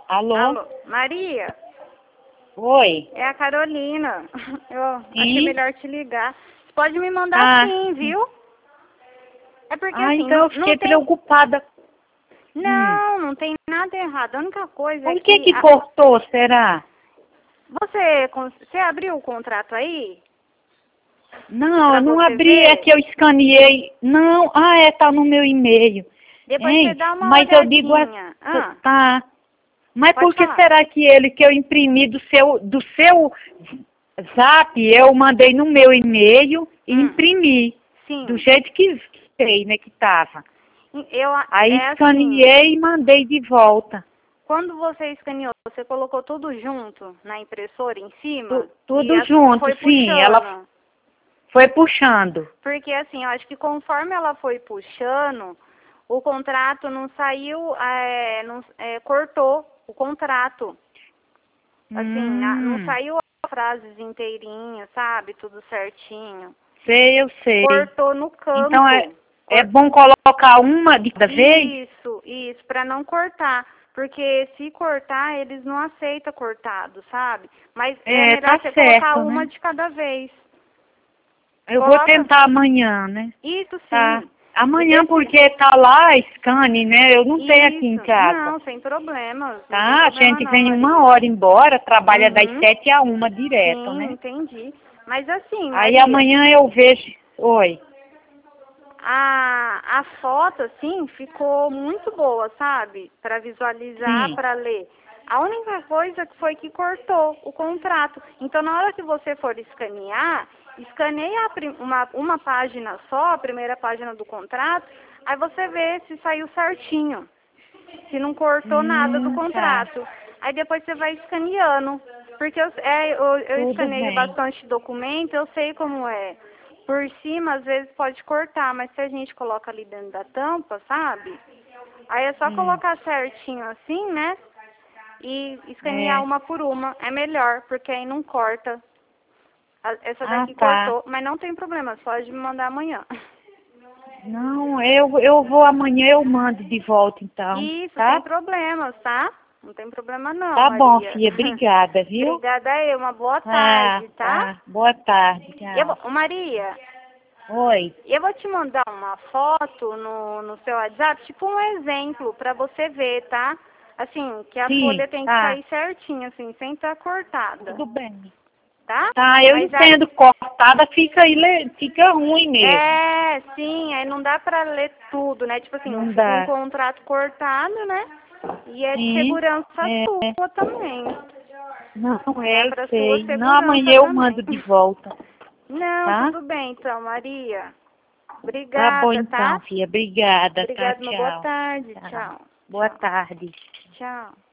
Alô? Alô, Maria? Oi? É a Carolina. Eu Sim? achei melhor te ligar. Você pode me mandar sim, viu? É porque assim, então eu fiquei preocupada. Não tem nada errado. A única coisa é Por que que... cortou, será? Você abriu o contrato aí? Não, Pra eu não você abri, ver? é que eu escaneei. Não, tá no meu e-mail. Depois você Hein? dá uma Mas eu digo olhadinha. tá. Mas Pode por que falar. será que ele que eu imprimi do seu Zap, eu mandei no meu e-mail e imprimi. Sim. Do jeito que sei, né, que tava. Aí escaneei assim, e mandei de volta. quando você escaneou, você colocou tudo junto na impressora em cima? Tudo junto, foi sim. puxando. Ela foi puxando. Porque assim, eu acho que conforme ela foi puxando, o contrato não saiu, cortou o contrato. Assim, não saiu as frases inteirinhas, sabe? Tudo certinho. Sei, eu sei. Cortou no campo. Então é bom colocar uma de cada vez? Isso, pra não cortar. Porque se cortar, eles não aceitam cortado, sabe? Mas é melhor você colocar uma de cada vez. Eu vou tentar amanhã, né? Isso sim. Tá. Amanhã, porque tá lá a scanne, né? Eu não tenho aqui em casa. Não, sem problemas. Tá, a gente vem 1 hora embora, trabalha das 7 a 1 direto, Sim, né? entendi. Mas assim, Aí Maria, amanhã eu vejo... Oi. a foto, assim, ficou muito boa, sabe? Para visualizar, para ler. A única coisa que foi que cortou o contrato. Então, na hora que você for escanear, escaneia uma página só, a primeira página do contrato, aí você vê se saiu certinho, se não cortou nada do contrato. Aí depois você vai escaneando, porque eu escaneio bastante documento, eu sei como é. Por cima, às vezes pode cortar, mas se a gente coloca ali dentro da tampa, sabe? Aí é só colocar certinho assim, né? E escanear uma por uma. É melhor, porque aí não corta. Essa daqui cortou, mas não tem problema, pode me mandar amanhã. Não, eu vou amanhã, eu mando de volta então. Isso, tá? sem problemas, tá? Não tem problema não, Tá Maria. bom, filha, obrigada, viu? Obrigada aí, uma boa tarde, tá? Boa tarde, tchau. Maria, Oi. eu vou te mandar uma foto no seu WhatsApp, tipo um exemplo, pra você ver, tá? Assim, que a folha tem que sair certinho, assim, sem estar cortada. Tudo bem. Tá? Tá, eu entendo, cortada fica ruim mesmo. Sim, aí não dá pra ler tudo, né? Tipo assim, Não fica um dá. contrato cortado, né? E é de segurança sua também. Não, Pra sei. sua segurança Não, amanhã eu também. mando de volta. Não, Tá? tudo bem então, Maria. Tá Obrigada, bom então, filha. Obrigada, tá? Obrigada, uma boa Tchau. tarde. Tchau. Tchau. Boa tarde. Tchau.